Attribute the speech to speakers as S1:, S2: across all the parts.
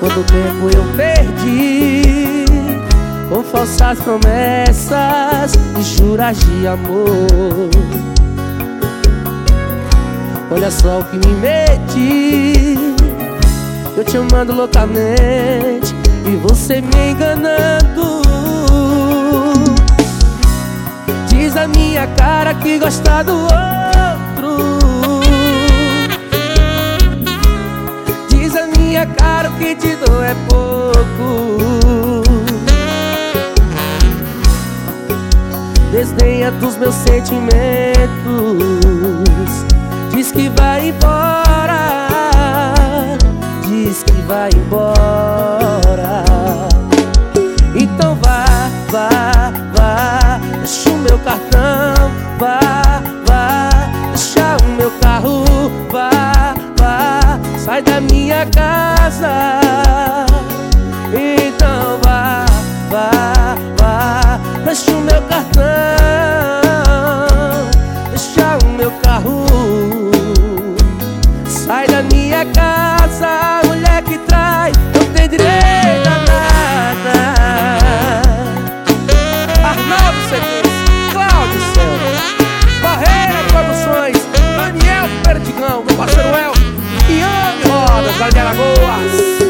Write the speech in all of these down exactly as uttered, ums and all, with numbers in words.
S1: Quanto tempo eu perdi com falsas promessas e juras de amor. Olha só o que me meti, eu te amando loucamente e você me enganando. Diz a minha cara que gosta do outro. Diz a minha cara que te dou é pouco. Desdenha dos meus sentimentos. Diz que vai embora. Diz que vai embora. Então vá, vá, vá. Deixa o meu cartão. Vá, vá. Deixa o meu carro. Vá, vá. Sai da minha casa. Então vá, vá, vá. Deixa o meu cartão. Deixa o meu carro. Sai da minha casa. Mulher que trai não tem direito a nada. Arnaldo Seguintes, Cláudio Céu, Barreira Produções, Daniel Perdigão, meu parceiro El, Iane Rodas, lá de Alagoas.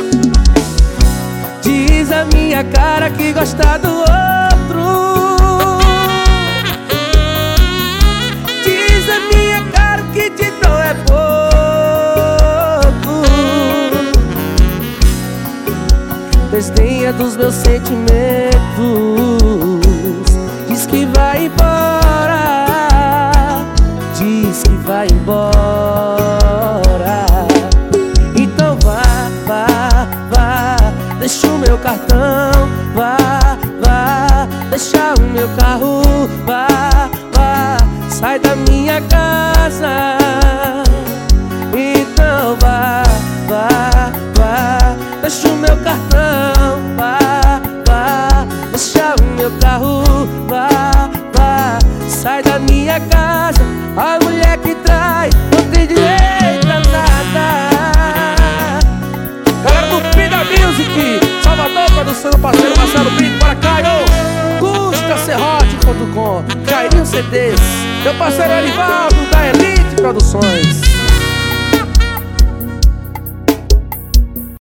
S1: Diz a minha cara que gosta do outro. Diz a minha cara que te dou é pouco. Desdenha dos meus sentimentos. Diz que vai embora. Diz que vai embora. Então vá, vá, vá. Deixa o meu cartão. Vá, vá. Deixa o meu carro. Vá, vá. Sai da minha casa. Então vá, vá, vá. Deixa o meu cartão. Vá, vá. Deixa o meu carro. Vá, vá. Sai da minha casa. A mulher que trai não tem direito a nada. Galera do Pida Music, Salvador Produção, parceiro Marcelo Brito, para Caio, Custa Serrote ponto com, Cairinho C Ds, meu parceiro Elivaldo da Elite Produções.